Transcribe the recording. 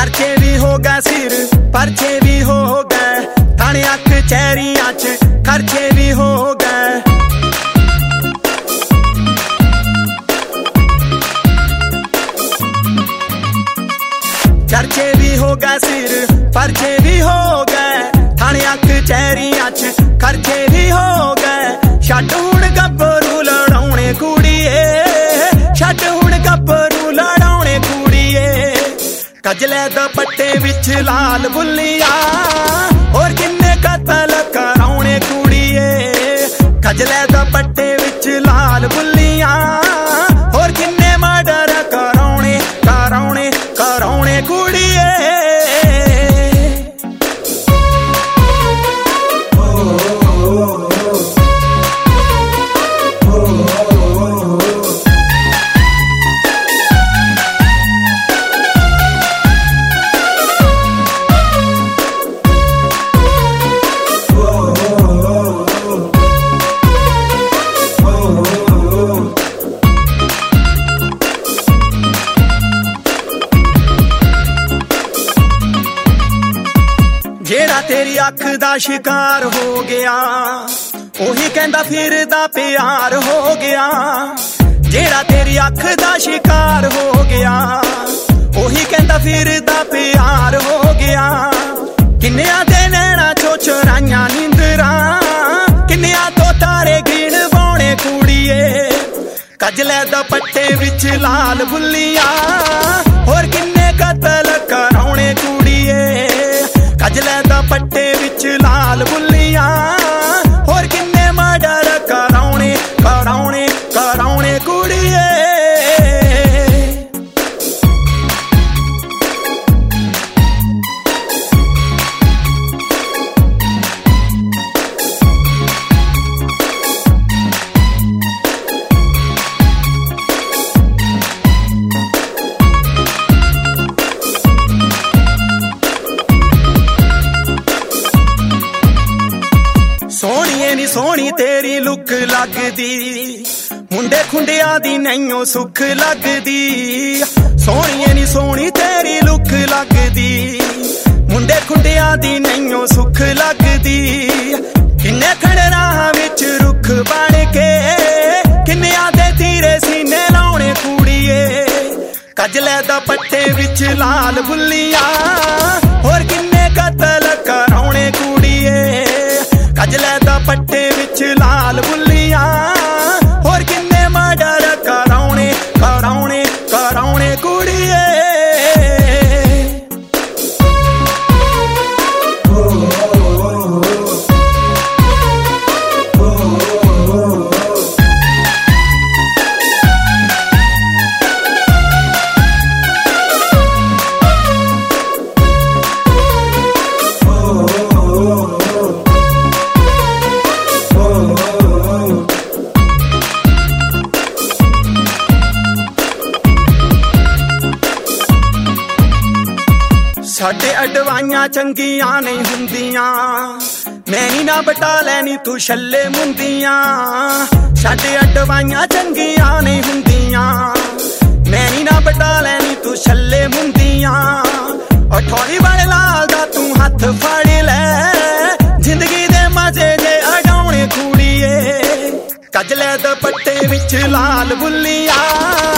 परचे भी हो गए सिर परचे भी हो गए, थाने अख चहरियां च खर्चे भी हो गए। चर्चे भी हो गए सिर परचे भी हो गए, थाने अख चहरियां च खर्चे भी हो गए। छड्ड हुण गब्बरू लड़ाउणे कुड़िए, छड्ड हुण गब्बरू लड़ाउणे कुड़िए। कजले दुपट्टे विच लाल बुल्लिया, और किन्ने कतल कराउणे कुड़िए। कजले दुपट्टे विच लाल बुल्लिया, और किन्ने मर्डर कराउणे कराउणे कराउणे कुड़िए। जेड़ा तेरी अख दा शिकार हो गया, ओही कहंदा फिरदा प्यार हो गया। जेड़ा तेरी अख दा शिकार हो गया, ओही कहंदा फिरदा प्यार हो गया। किन्निया दे नैना चो चुराइयां नींदरा, किन्निया तो तारे गिण बौणे कुड़िए। कजले दुपट्टे विच लाल बुल्लिया, और किन्ने कतल कराउणे कुड़िए। कजले दुपट्टे विच लाल बुल्लिया, और किन्ने मर्डर कराउणे कराउणे कराउणे कुड़िए। सोहणीए नी सोहनी तेरी लुक लगदी, मुंडे खुंडिया दी नैयो सुख लगदी। सोहणीए नी सोहनी तेरी लुक लगदी, मुंडे खुंडिया दी नैयो सुख लगदी। किन्ने खड़े राह विच रुख बन के, किन्निया दे तीरे सीने लाउणे कुड़िए। कजले दुपट्टे विच लाल बुल्लिया, और किन्ने कतल कराउणे कुड़िए। कजले दुपट्टे विच लाल बुल्लिया, और किन्ने मर्डर कराउणे कराउणे कराउणे कुड़िए। साडे अडवाइयां चंगियां नहीं हुंदियां, मैनी ना बटा लैनी तू छल्ले मुंदियां। साडे अडवाइयां चंगियां नहीं हुंदियां, मैनी ना बटा लैनी तू छल्ले मुंदियां। अठौरी वाले लाल दा तू हथ फड़ लै, जिंदगी दे मजे जे अडाउणे कुड़िए। कजले दुपट्टे विच लाल बुल्लिया,